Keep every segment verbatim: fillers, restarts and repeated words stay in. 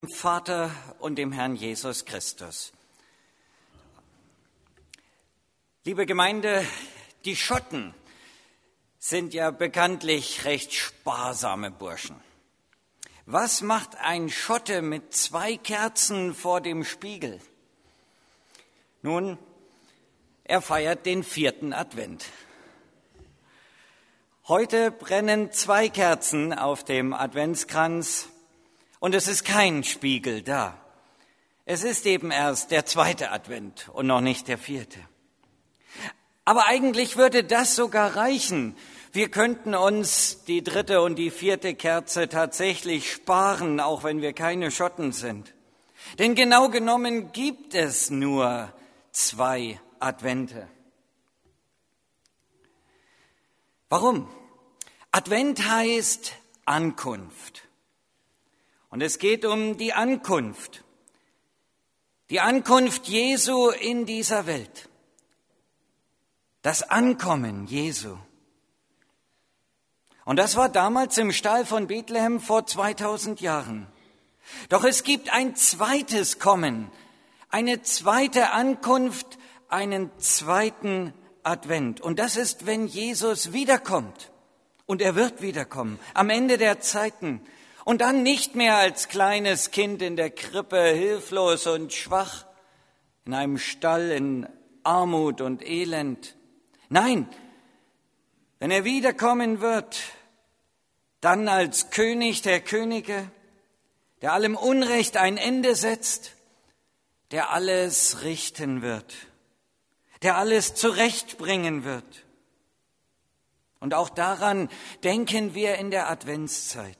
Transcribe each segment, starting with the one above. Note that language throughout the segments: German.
Dem Vater und dem Herrn Jesus Christus. Liebe Gemeinde, die Schotten sind ja bekanntlich recht sparsame Burschen. Was macht ein Schotte mit zwei Kerzen vor dem Spiegel? Nun, er feiert den vierten Advent. Heute brennen zwei Kerzen auf dem Adventskranz. Und es ist kein Spiegel da. Es ist eben erst der zweite Advent und noch nicht der vierte. Aber eigentlich würde das sogar reichen. Wir könnten uns die dritte und die vierte Kerze tatsächlich sparen, auch wenn wir keine Schotten sind. Denn genau genommen gibt es nur zwei Advente. Warum? Advent heißt Ankunft. Und es geht um die Ankunft, die Ankunft Jesu in dieser Welt, das Ankommen Jesu. Und das war damals im Stall von Bethlehem vor zweitausend Jahren. Doch es gibt ein zweites Kommen, eine zweite Ankunft, einen zweiten Advent. Und das ist, wenn Jesus wiederkommt. Und er wird wiederkommen, am Ende der Zeiten. Und dann nicht mehr als kleines Kind in der Krippe, hilflos und schwach, in einem Stall in Armut und Elend. Nein, wenn er wiederkommen wird, dann als König der Könige, der allem Unrecht ein Ende setzt, der alles richten wird, der alles zurechtbringen wird. Und auch daran denken wir in der Adventszeit.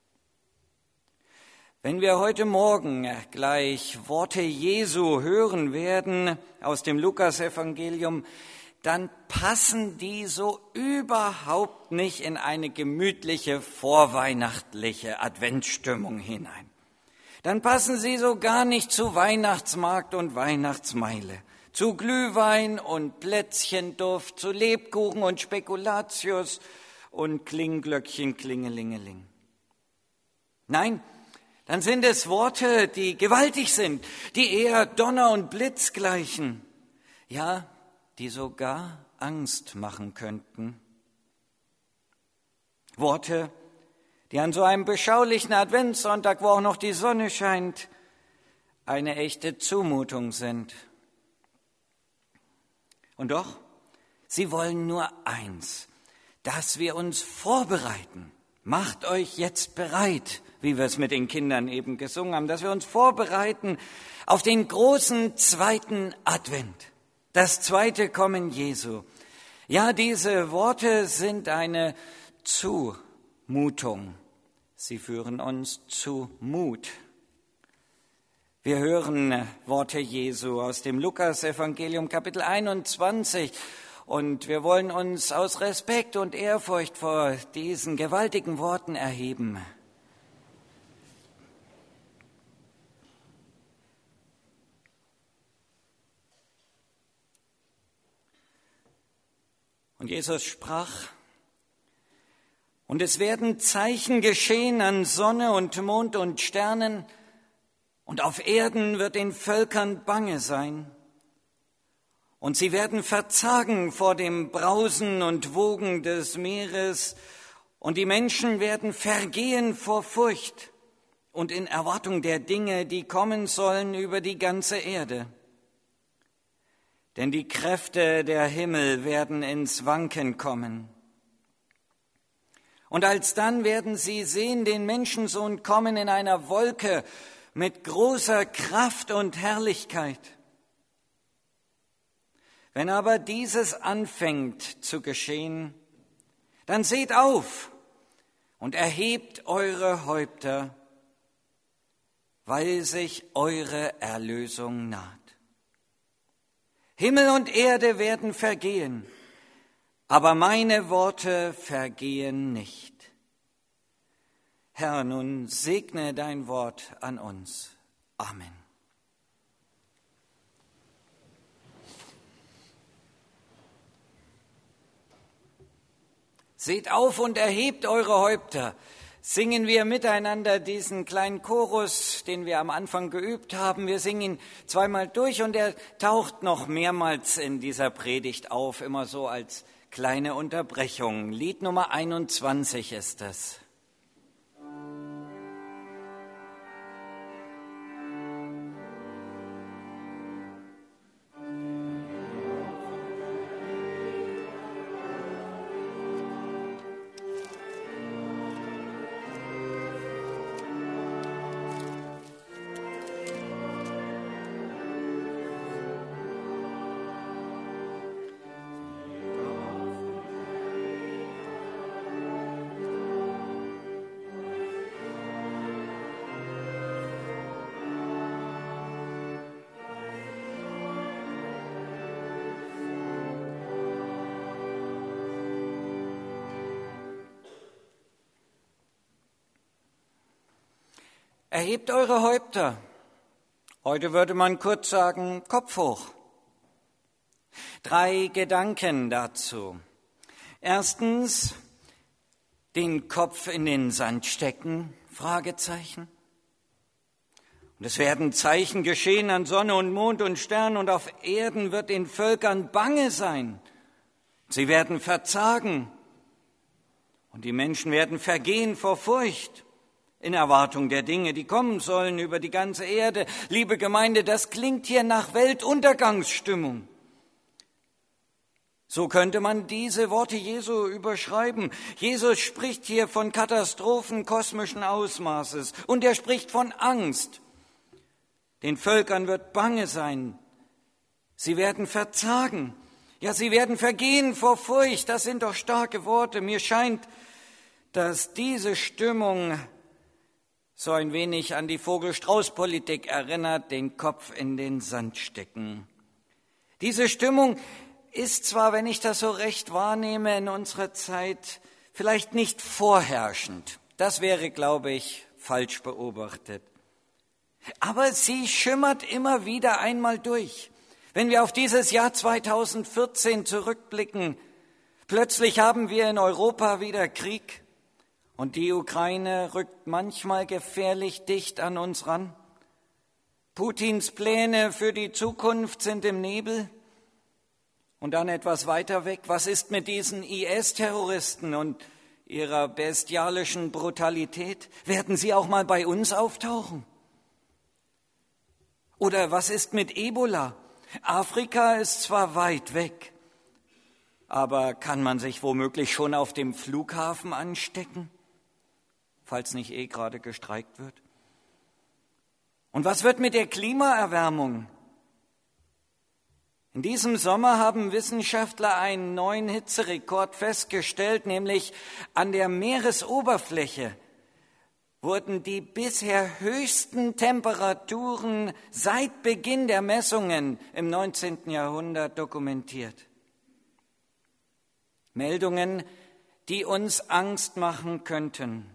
Wenn wir heute Morgen gleich Worte Jesu hören werden aus dem Lukasevangelium, dann passen die so überhaupt nicht in eine gemütliche vorweihnachtliche Adventsstimmung hinein. Dann passen sie so gar nicht zu Weihnachtsmarkt und Weihnachtsmeile, zu Glühwein und Plätzchenduft, zu Lebkuchen und Spekulatius und Klingglöckchen klingelingeling. Nein, dann sind es Worte, die gewaltig sind, die eher Donner und Blitz gleichen, ja, die sogar Angst machen könnten. Worte, die an so einem beschaulichen Adventssonntag, wo auch noch die Sonne scheint, eine echte Zumutung sind. Und doch, sie wollen nur eins, dass wir uns vorbereiten. Macht euch jetzt bereit, wie wir es mit den Kindern eben gesungen haben, dass wir uns vorbereiten auf den großen zweiten Advent, das zweite Kommen Jesu. Ja, diese Worte sind eine Zumutung. Sie führen uns zu Mut. Wir hören Worte Jesu aus dem Lukasevangelium Kapitel einundzwanzig. Und wir wollen uns aus Respekt und Ehrfurcht vor diesen gewaltigen Worten erheben. Und Jesus sprach, und es werden Zeichen geschehen an Sonne und Mond und Sternen, und auf Erden wird den Völkern bange sein. Und sie werden verzagen vor dem Brausen und Wogen des Meeres, und die Menschen werden vergehen vor Furcht und in Erwartung der Dinge, die kommen sollen über die ganze Erde. Denn die Kräfte der Himmel werden ins Wanken kommen. Und alsdann werden sie sehen den Menschensohn kommen in einer Wolke mit großer Kraft und Herrlichkeit. Wenn aber dieses anfängt zu geschehen, dann seht auf und erhebt eure Häupter, weil sich eure Erlösung naht. Himmel und Erde werden vergehen, aber meine Worte vergehen nicht. Herr, nun segne dein Wort an uns. Amen. Seht auf und erhebt eure Häupter. singen wir miteinander diesen kleinen Chorus, den wir am Anfang geübt haben. Wir singen ihn zweimal durch und er taucht noch mehrmals in dieser Predigt auf, immer so als kleine Unterbrechung. Lied Nummer einundzwanzig ist es. Erhebt eure Häupter. Heute würde man kurz sagen, Kopf hoch. Drei Gedanken dazu. Erstens, den Kopf in den Sand stecken, Fragezeichen. Und es werden Zeichen geschehen an Sonne und Mond und Sternen und auf Erden wird den Völkern bange sein. Sie werden verzagen und die Menschen werden vergehen vor Furcht. In Erwartung der Dinge, die kommen sollen über die ganze Erde. Liebe Gemeinde, das klingt hier nach Weltuntergangsstimmung. So könnte man diese Worte Jesu überschreiben. Jesus spricht hier von Katastrophen kosmischen Ausmaßes und er spricht von Angst. Den Völkern wird bange sein. Sie werden verzagen. Ja, sie werden vergehen vor Furcht. Das sind doch starke Worte. Mir scheint, dass diese Stimmung so ein wenig an die Vogel-Strauß-Politik erinnert, den Kopf in den Sand stecken. Diese Stimmung ist zwar, wenn ich das so recht wahrnehme, in unserer Zeit vielleicht nicht vorherrschend. Das wäre, glaube ich, falsch beobachtet. Aber sie schimmert immer wieder einmal durch. Wenn wir auf dieses Jahr zweitausendvierzehn zurückblicken, plötzlich haben wir in Europa wieder Krieg. Und die Ukraine rückt manchmal gefährlich dicht an uns ran. Putins Pläne für die Zukunft sind im Nebel. Und dann etwas weiter weg, was ist mit diesen I S-Terroristen und ihrer bestialischen Brutalität? Werden sie auch mal bei uns auftauchen? Oder was ist mit Ebola? Afrika ist zwar weit weg, aber kann man sich womöglich schon auf dem Flughafen anstecken? Falls nicht eh gerade gestreikt wird. Und was wird mit der Klimaerwärmung? In diesem Sommer haben Wissenschaftler einen neuen Hitzerekord festgestellt, nämlich an der Meeresoberfläche wurden die bisher höchsten Temperaturen seit Beginn der Messungen im neunzehnten Jahrhundert dokumentiert. Meldungen, die uns Angst machen könnten.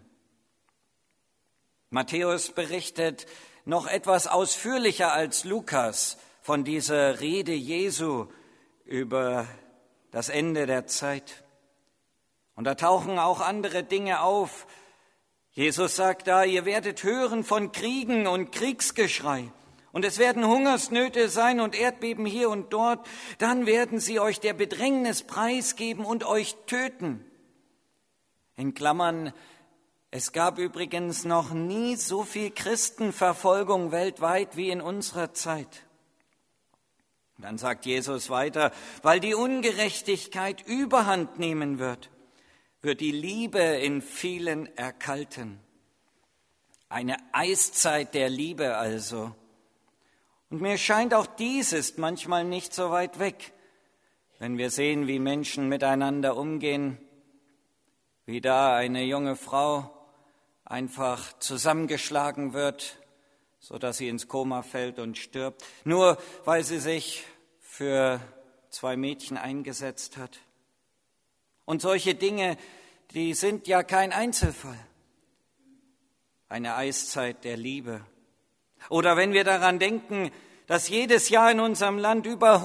Matthäus berichtet noch etwas ausführlicher als Lukas von dieser Rede Jesu über das Ende der Zeit. Und da tauchen auch andere Dinge auf. Jesus sagt da, ihr werdet hören von Kriegen und Kriegsgeschrei. Und es werden Hungersnöte sein und Erdbeben hier und dort. Dann werden sie euch der Bedrängnis preisgeben und euch töten. In Klammern, es gab übrigens noch nie so viel Christenverfolgung weltweit wie in unserer Zeit. Dann sagt Jesus weiter, weil die Ungerechtigkeit Überhand nehmen wird, wird die Liebe in vielen erkalten. Eine Eiszeit der Liebe also. Und mir scheint, auch dies ist manchmal nicht so weit weg, wenn wir sehen, wie Menschen miteinander umgehen, wie da eine junge Frau einfach zusammengeschlagen wird, so dass sie ins Koma fällt und stirbt, nur weil sie sich für zwei Mädchen eingesetzt hat. Und solche Dinge, die sind ja kein Einzelfall. Eine Eiszeit der Liebe. Oder wenn wir daran denken, dass jedes Jahr in unserem Land über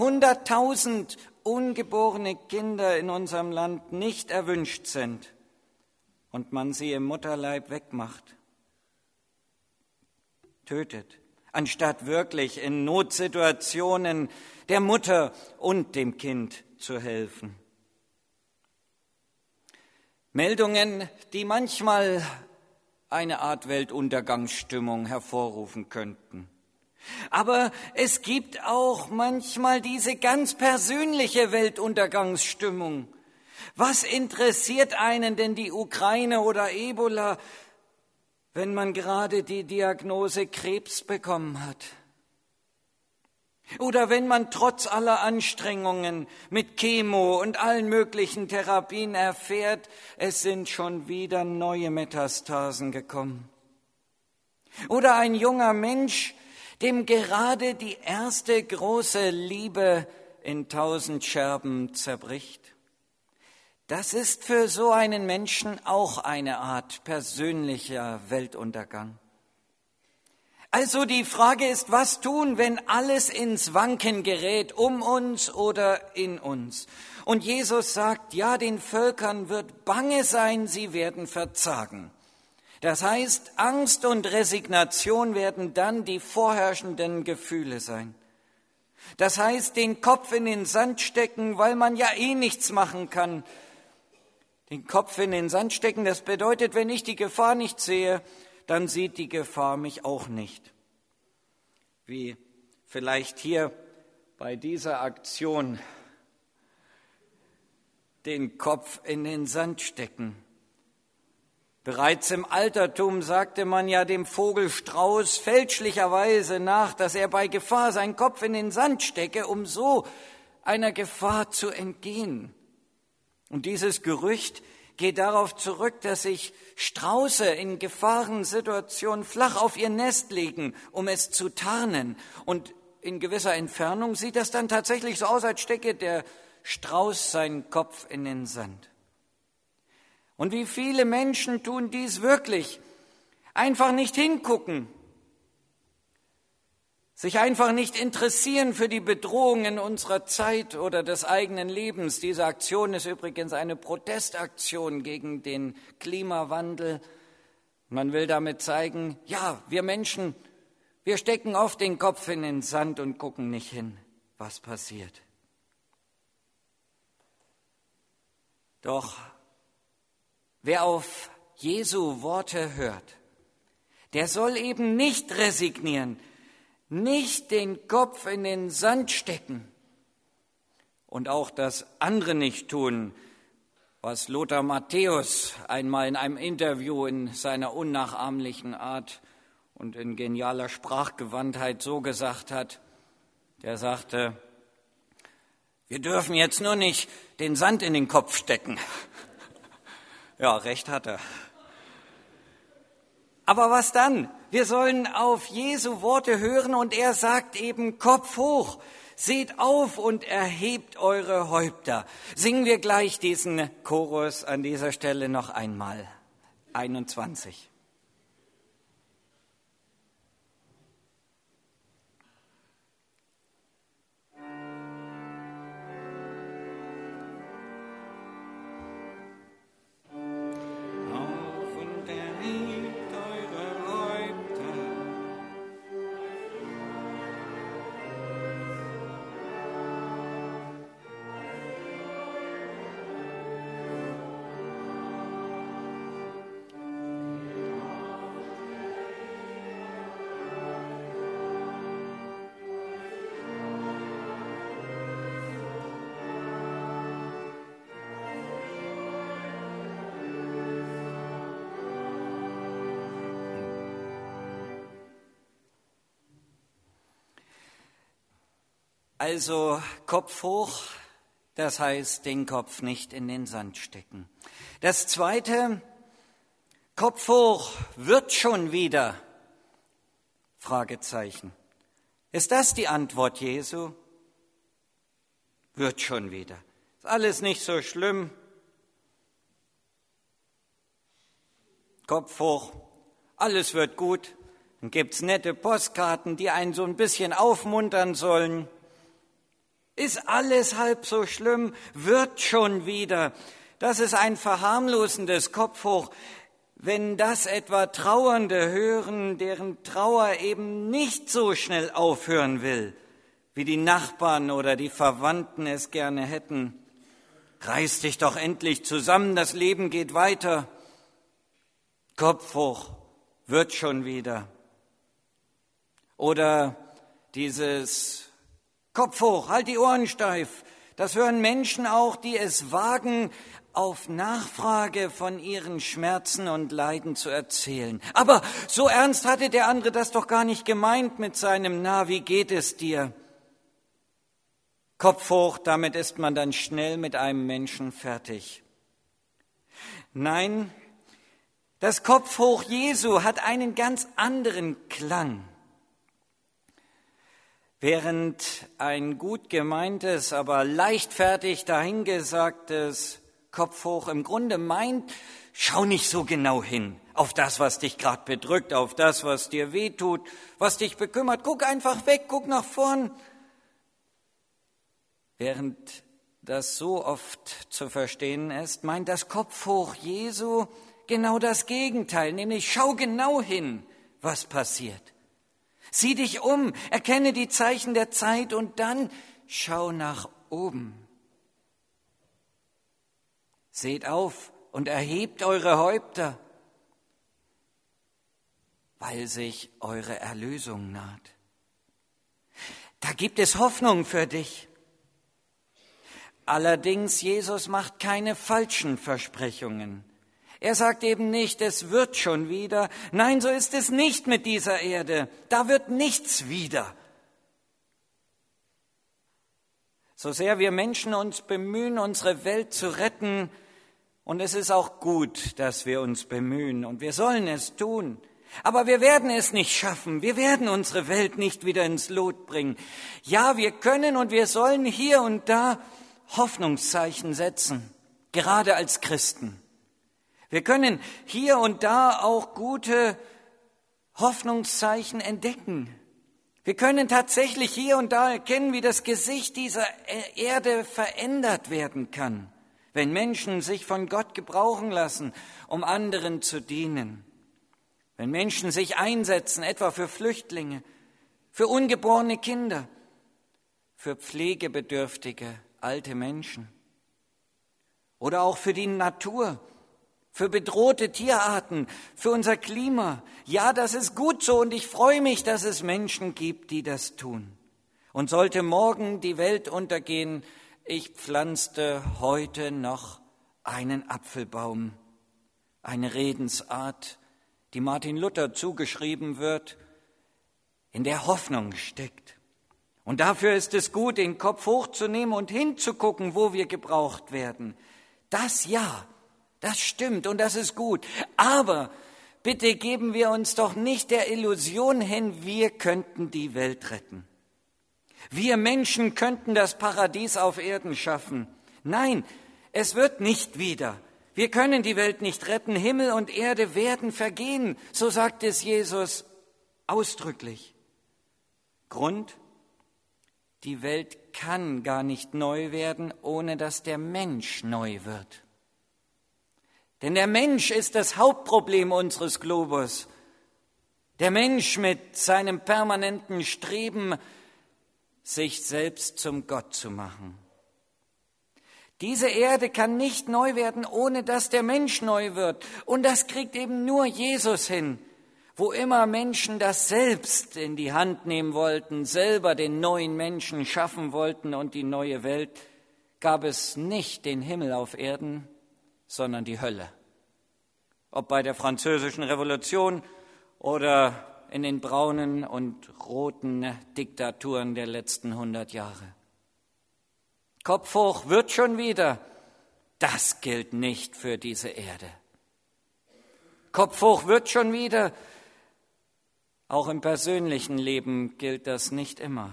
hunderttausend ungeborene Kinder in unserem Land nicht erwünscht sind und man sie im Mutterleib wegmacht, tötet, anstatt wirklich in Notsituationen der Mutter und dem Kind zu helfen. Meldungen, die manchmal eine Art Weltuntergangsstimmung hervorrufen könnten. Aber es gibt auch manchmal diese ganz persönliche Weltuntergangsstimmung. Was interessiert einen denn die Ukraine oder Ebola, wenn man gerade die Diagnose Krebs bekommen hat? Oder wenn man trotz aller Anstrengungen mit Chemo und allen möglichen Therapien erfährt, es sind schon wieder neue Metastasen gekommen. Oder ein junger Mensch, dem gerade die erste große Liebe in tausend Scherben zerbricht. Das ist für so einen Menschen auch eine Art persönlicher Weltuntergang. Also die Frage ist, was tun, wenn alles ins Wanken gerät, um uns oder in uns? Und Jesus sagt, ja, den Völkern wird bange sein, sie werden verzagen. Das heißt, Angst und Resignation werden dann die vorherrschenden Gefühle sein. Das heißt, den Kopf in den Sand stecken, weil man ja eh nichts machen kann. Den Kopf in den Sand stecken, das bedeutet, wenn ich die Gefahr nicht sehe, dann sieht die Gefahr mich auch nicht. Wie vielleicht hier bei dieser Aktion den Kopf in den Sand stecken. Bereits im Altertum sagte man ja dem Vogel Strauß fälschlicherweise nach, dass er bei Gefahr seinen Kopf in den Sand stecke, um so einer Gefahr zu entgehen. Und dieses Gerücht geht darauf zurück, dass sich Strauße in Gefahrensituationen flach auf ihr Nest legen, um es zu tarnen. Und in gewisser Entfernung sieht das dann tatsächlich so aus, als stecke der Strauß seinen Kopf in den Sand. Und wie viele Menschen tun dies wirklich? Einfach nicht hingucken, sich einfach nicht interessieren für die Bedrohungen unserer Zeit oder des eigenen Lebens. Diese Aktion ist übrigens eine Protestaktion gegen den Klimawandel. Man will damit zeigen, ja, wir Menschen, wir stecken oft den Kopf in den Sand und gucken nicht hin, was passiert. Doch wer auf Jesu Worte hört, der soll eben nicht resignieren, nicht den Kopf in den Sand stecken und auch das andere nicht tun, was Lothar Matthäus einmal in einem Interview in seiner unnachahmlichen Art und in genialer Sprachgewandtheit so gesagt hat. Der sagte, wir dürfen jetzt nur nicht den Sand in den Kopf stecken. Ja, recht hat er. Aber was dann? Wir sollen auf Jesu Worte hören und er sagt eben, Kopf hoch, seht auf und erhebt eure Häupter. Singen wir gleich diesen Chorus an dieser Stelle noch einmal. einundzwanzig. Also Kopf hoch, das heißt den Kopf nicht in den Sand stecken. Das Zweite, Kopf hoch, wird schon wieder, Fragezeichen. Ist das die Antwort Jesu? Wird schon wieder. Ist alles nicht so schlimm. Kopf hoch, alles wird gut. Dann gibt's nette Postkarten, die einen so ein bisschen aufmuntern sollen. Ist alles halb so schlimm, wird schon wieder. das ist ein verharmlosendes Kopf hoch, wenn das etwa Trauernde hören, deren Trauer eben nicht so schnell aufhören will, wie die Nachbarn oder die Verwandten es gerne hätten. Reiß dich doch endlich zusammen, das Leben geht weiter. Kopf hoch, wird schon wieder. Oder dieses Kopf hoch, halt die Ohren steif. Das hören Menschen auch, die es wagen, auf Nachfrage von ihren Schmerzen und Leiden zu erzählen. Aber so ernst hatte der andere das doch gar nicht gemeint mit seinem Na, wie geht es dir? Kopf hoch, damit ist man dann schnell mit einem Menschen fertig. Nein, das Kopf hoch Jesu hat einen ganz anderen Klang. Während ein gut gemeintes, aber leichtfertig dahingesagtes Kopf hoch im Grunde meint, schau nicht so genau hin auf das, was dich gerade bedrückt, auf das, was dir wehtut, was dich bekümmert. Guck einfach weg, guck nach vorn. Während das so oft zu verstehen ist, meint das Kopf hoch Jesu genau das Gegenteil, nämlich schau genau hin, was passiert. Sieh dich um, erkenne die Zeichen der Zeit und dann schau nach oben. Seht auf und erhebt eure Häupter, weil sich eure Erlösung naht. Da gibt es Hoffnung für dich. Allerdings, Jesus macht keine falschen Versprechungen. Er sagt eben nicht, es wird schon wieder. Nein, so ist es nicht mit dieser Erde. Da wird nichts wieder. So sehr wir Menschen uns bemühen, unsere Welt zu retten, und es ist auch gut, dass wir uns bemühen, und wir sollen es tun. Aber wir werden es nicht schaffen. Wir werden unsere Welt nicht wieder ins Lot bringen. Ja, wir können und wir sollen hier und da Hoffnungszeichen setzen, gerade als Christen. Wir können hier und da auch gute Hoffnungszeichen entdecken. Wir können tatsächlich hier und da erkennen, wie das Gesicht dieser Erde verändert werden kann, wenn Menschen sich von Gott gebrauchen lassen, um anderen zu dienen. Wenn Menschen sich einsetzen, etwa für Flüchtlinge, für ungeborene Kinder, für pflegebedürftige alte Menschen oder auch für die Natur, für bedrohte Tierarten, für unser Klima. Ja, das ist gut so und ich freue mich, dass es Menschen gibt, die das tun. Und sollte morgen die Welt untergehen, ich pflanzte heute noch einen Apfelbaum, eine Redensart, die Martin Luther zugeschrieben wird, in der Hoffnung steckt. Und dafür ist es gut, den Kopf hochzunehmen und hinzugucken, wo wir gebraucht werden. Das ja, das stimmt und das ist gut. Aber bitte geben wir uns doch nicht der Illusion hin, wir könnten die Welt retten. Wir Menschen könnten das Paradies auf Erden schaffen. Nein, es wird nicht wieder. Wir können die Welt nicht retten. Himmel und Erde werden vergehen, so sagt es Jesus ausdrücklich. Grund? Die Welt kann gar nicht neu werden, ohne dass der Mensch neu wird. Denn der Mensch ist das Hauptproblem unseres Globus. Der Mensch mit seinem permanenten Streben, sich selbst zum Gott zu machen. Diese Erde kann nicht neu werden, ohne dass der Mensch neu wird. Und das kriegt eben nur Jesus hin. Wo immer Menschen das selbst in die Hand nehmen wollten, selber den neuen Menschen schaffen wollten und die neue Welt, gab es nicht den Himmel auf Erden, sondern die Hölle. Ob bei der Französischen Revolution oder in den braunen und roten Diktaturen der letzten hundert Jahre. Kopf hoch, wird schon wieder. Das gilt nicht für diese Erde. Kopf hoch, wird schon wieder. Auch im persönlichen Leben gilt das nicht immer.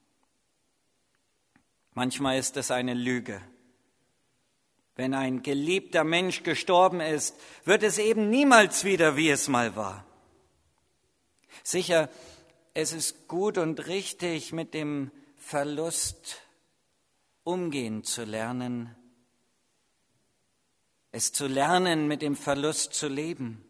Manchmal ist es eine Lüge. Wenn ein geliebter Mensch gestorben ist, wird es eben niemals wieder, wie es mal war. Sicher, es ist gut und richtig, mit dem Verlust umgehen zu lernen. es zu lernen, mit dem Verlust zu leben.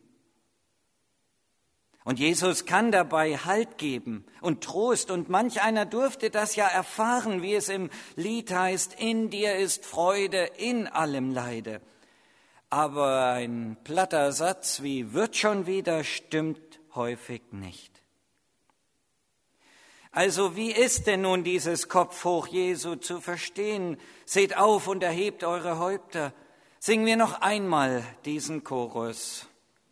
Und Jesus kann dabei Halt geben und Trost. Und manch einer durfte das ja erfahren, wie es im Lied heißt, in dir ist Freude in allem Leide. Aber ein platter Satz wie wird schon wieder stimmt häufig nicht. Also wie ist denn nun dieses Kopfhoch Jesu zu verstehen? Seht auf und erhebt eure Häupter. Singen wir noch einmal diesen Chorus.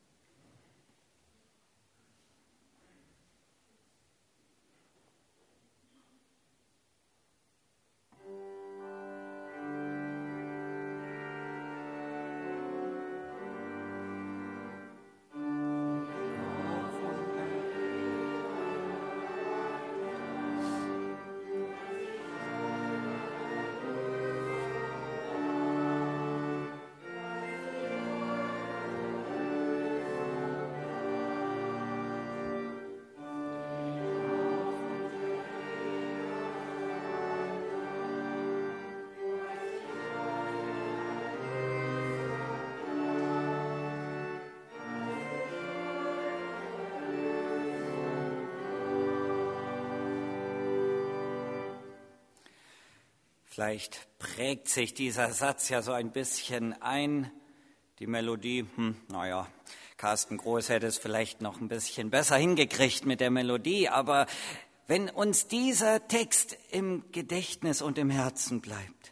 Vielleicht prägt sich dieser Satz ja so ein bisschen ein. Die Melodie, hm, naja, Carsten Groß hätte es vielleicht noch ein bisschen besser hingekriegt mit der Melodie, aber wenn uns dieser Text im Gedächtnis und im Herzen bleibt,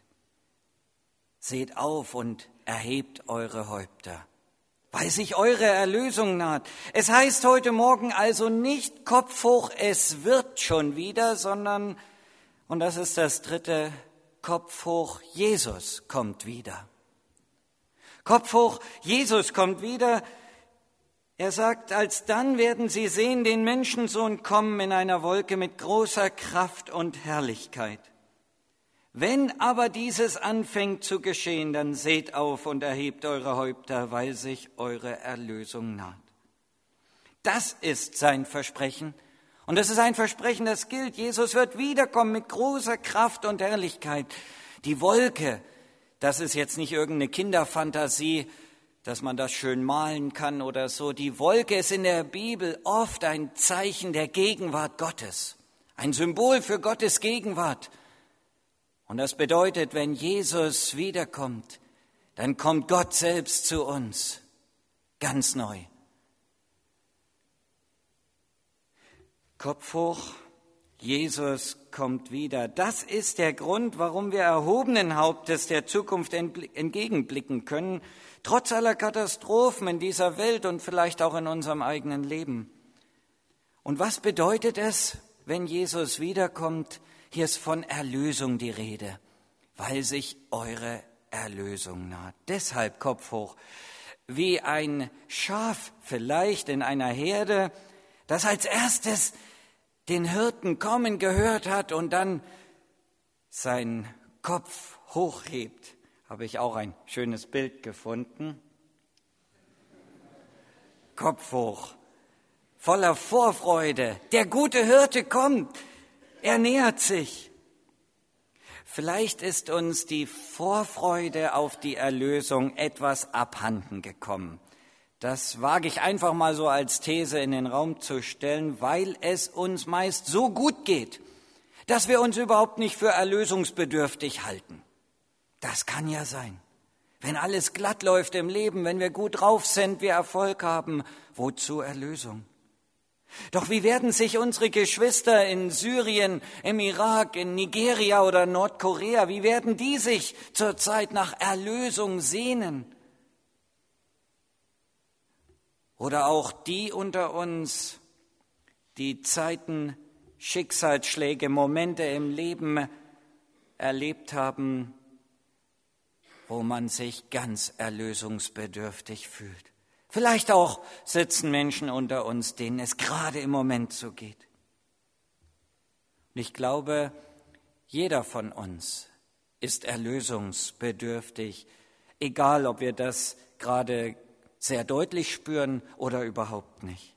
seht auf und erhebt eure Häupter, weil sich eure Erlösung naht. Es heißt heute Morgen also nicht Kopf hoch, es wird schon wieder, sondern, und das ist das dritte, Kopf hoch, Jesus kommt wieder. Kopf hoch, Jesus kommt wieder. Er sagt, alsdann werden sie sehen, den Menschensohn kommen in einer Wolke mit großer Kraft und Herrlichkeit. Wenn aber dieses anfängt zu geschehen, dann seht auf und erhebt eure Häupter, weil sich eure Erlösung naht. Das ist sein Versprechen. Und das ist ein Versprechen, das gilt. Jesus wird wiederkommen mit großer Kraft und Herrlichkeit. Die Wolke, das ist jetzt nicht irgendeine Kinderfantasie, dass man das schön malen kann oder so. Die Wolke ist in der Bibel oft ein Zeichen der Gegenwart Gottes, ein Symbol für Gottes Gegenwart. Und das bedeutet, wenn Jesus wiederkommt, dann kommt Gott selbst zu uns, ganz neu. Kopf hoch, Jesus kommt wieder. Das ist der Grund, warum wir erhobenen Hauptes der Zukunft entgegenblicken können, trotz aller Katastrophen in dieser Welt und vielleicht auch in unserem eigenen Leben. Und was bedeutet es, wenn Jesus wiederkommt? Hier ist von Erlösung die Rede, weil sich eure Erlösung naht. Deshalb Kopf hoch, wie ein Schaf vielleicht in einer Herde, das als erstes den Hirten kommen gehört hat und dann seinen Kopf hochhebt. Habe ich auch ein schönes Bild gefunden. Kopf hoch, voller Vorfreude. Der gute Hirte kommt, er nähert sich. Vielleicht ist uns die Vorfreude auf die Erlösung etwas abhanden gekommen. Das wage ich einfach mal so als These in den Raum zu stellen, weil es uns meist so gut geht, dass wir uns überhaupt nicht für erlösungsbedürftig halten. Das kann ja sein. Wenn alles glatt läuft im Leben, wenn wir gut drauf sind, wir Erfolg haben, wozu Erlösung? Doch wie werden sich unsere Geschwister in Syrien, im Irak, in Nigeria oder Nordkorea, wie werden die sich zurzeit nach Erlösung sehnen? Oder auch die unter uns, die Zeiten, Schicksalsschläge, Momente im Leben erlebt haben, wo man sich ganz erlösungsbedürftig fühlt. Vielleicht auch sitzen Menschen unter uns, denen es gerade im Moment so geht. Und ich glaube, jeder von uns ist erlösungsbedürftig, egal ob wir das gerade sehr deutlich spüren oder überhaupt nicht.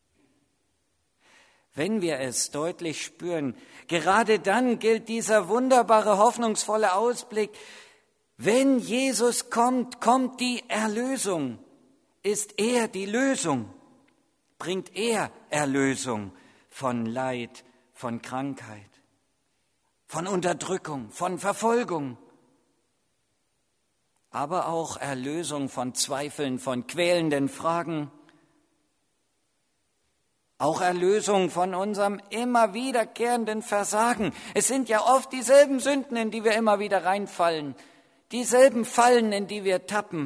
Wenn wir es deutlich spüren, gerade dann gilt dieser wunderbare, hoffnungsvolle Ausblick, Wenn Jesus kommt, kommt die Erlösung. Ist er die Lösung? Bringt er Erlösung von Leid, von Krankheit, von Unterdrückung, von Verfolgung, aber auch Erlösung von Zweifeln, von quälenden Fragen, auch Erlösung von unserem immer wiederkehrenden Versagen. Es sind ja oft dieselben Sünden, in die wir immer wieder reinfallen, dieselben Fallen, in die wir tappen.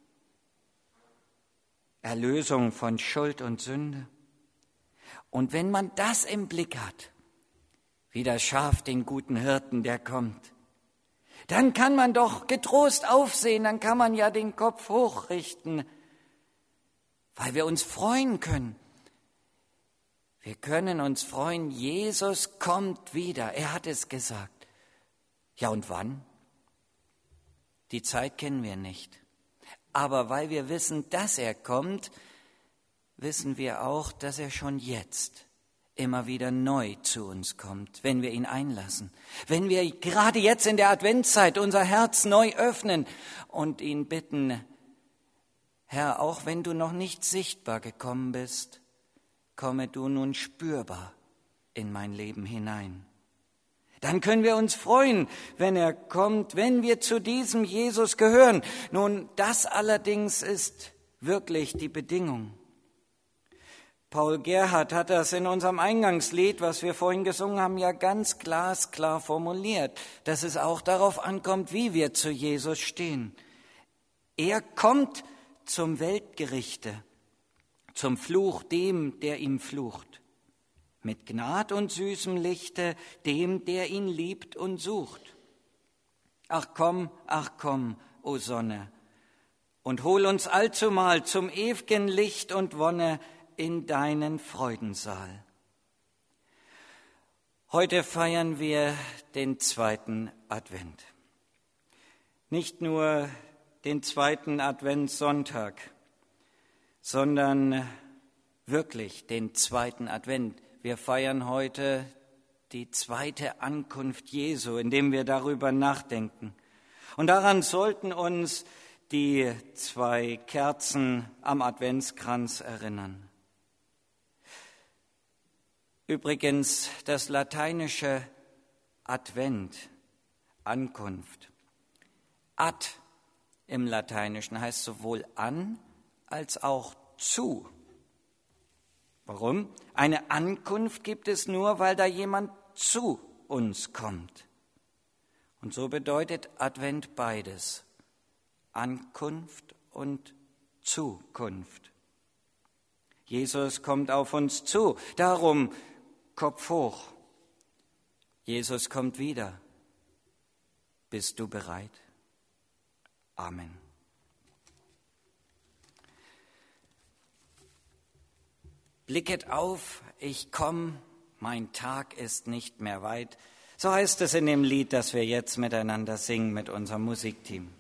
Erlösung von Schuld und Sünde. Und wenn man das im Blick hat, wie das Schaf den guten Hirten, der kommt, dann kann man doch getrost aufsehen, dann kann man ja den Kopf hochrichten, weil wir uns freuen können. Wir können uns freuen, Jesus kommt wieder, er hat es gesagt. Ja, und wann? Die Zeit kennen wir nicht. Aber weil wir wissen, dass er kommt, wissen wir auch, dass er schon jetzt immer wieder neu zu uns kommt, wenn wir ihn einlassen. Wenn wir gerade jetzt in der Adventszeit unser Herz neu öffnen und ihn bitten, Herr, auch wenn du noch nicht sichtbar gekommen bist, komme du nun spürbar in mein Leben hinein. Dann können wir uns freuen, wenn er kommt, wenn wir zu diesem Jesus gehören. Nun, das allerdings ist wirklich die Bedingung. Paul Gerhardt hat das in unserem Eingangslied, was wir vorhin gesungen haben, ja ganz glasklar formuliert, dass es auch darauf ankommt, wie wir zu Jesus stehen. Er kommt zum Weltgerichte, zum Fluch dem, der ihm flucht. Mit Gnad und süßem Lichte, dem, der ihn liebt und sucht. Ach komm, ach komm, o Sonne, und hol uns allzumal zum ew'gen Licht und Wonne in deinen Freudensaal. Heute feiern wir den zweiten Advent. Nicht nur den zweiten Adventssonntag, sondern wirklich den zweiten Advent. Wir feiern heute die zweite Ankunft Jesu, indem wir darüber nachdenken. Und daran sollten uns die zwei Kerzen am Adventskranz erinnern. Übrigens, das lateinische Advent, Ankunft. Ad im Lateinischen heißt sowohl an als auch zu. Warum? Eine Ankunft gibt es nur, weil da jemand zu uns kommt. Und so bedeutet Advent beides, Ankunft und Zukunft. Jesus kommt auf uns zu, darum Kopf hoch. Jesus kommt wieder. Bist du bereit? Amen. Blicket auf, ich komm, mein Tag ist nicht mehr weit. So heißt es in dem Lied, das wir jetzt miteinander singen mit unserem Musikteam.